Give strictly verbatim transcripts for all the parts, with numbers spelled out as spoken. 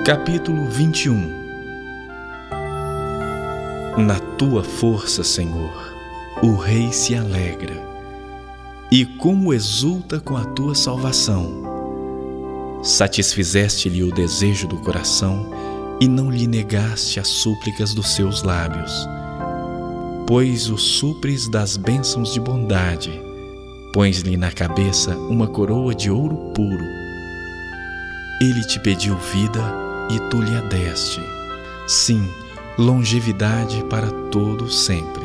Capítulo vinte e um. Na tua força, Senhor, o rei se alegra, e como exulta com a tua salvação. Satisfizeste-lhe o desejo do coração e não lhe negaste as súplicas dos seus lábios. Pois o supres das bênçãos de bondade, pões-lhe na cabeça uma coroa de ouro puro. Ele te pediu vida e tu lhe a deste, sim, longevidade para todo sempre.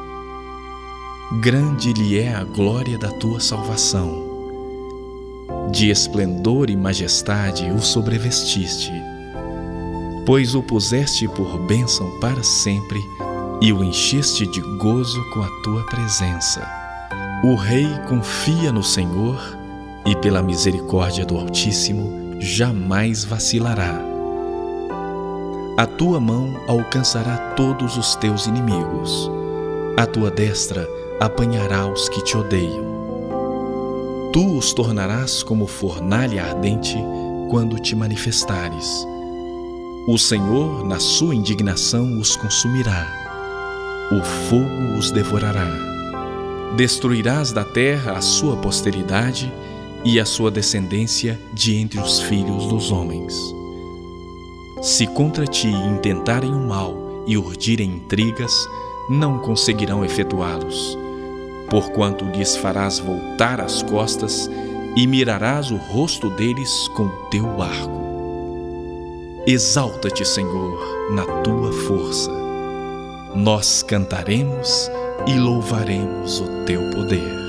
Grande lhe é a glória da tua salvação. De esplendor e majestade o sobrevestiste, pois o puseste por bênção para sempre e o encheste de gozo com a tua presença. O rei confia no Senhor e pela misericórdia do Altíssimo jamais vacilará. A tua mão alcançará todos os teus inimigos. A tua destra apanhará os que te odeiam. Tu os tornarás como fornalha ardente quando te manifestares. O Senhor, na sua indignação, os consumirá. O fogo os devorará. Destruirás da terra a sua posteridade e a sua descendência de entre os filhos dos homens. Se contra ti intentarem o mal e urdirem intrigas, não conseguirão efetuá-los, porquanto lhes farás voltar as costas e mirarás o rosto deles com o teu arco. Exalta-te, Senhor, na tua força. Nós cantaremos e louvaremos o teu poder.